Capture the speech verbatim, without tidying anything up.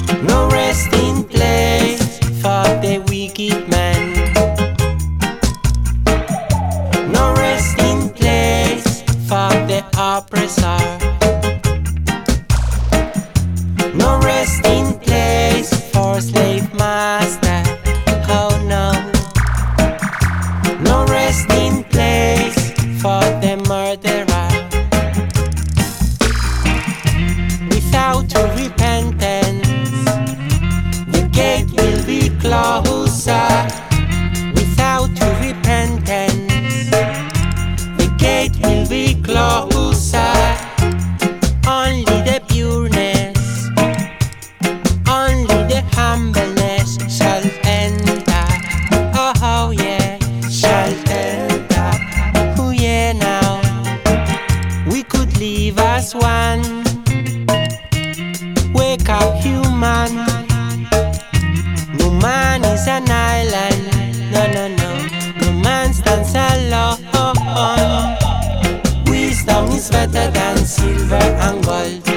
No resting place for the wicked man. No resting place for the oppressor. No resting place for slave master. Oh no. No resting place for the murderer. Without repentance, the gate will be closer. Without repentance, the gate will be closer. Only the pureness, only the humbleness shall enter. Oh yeah, shall enter. Oh yeah, now we could live as one. Wake up, human. No man is an island. No, no, no. No man stands alone. Wisdom is better than silver and gold.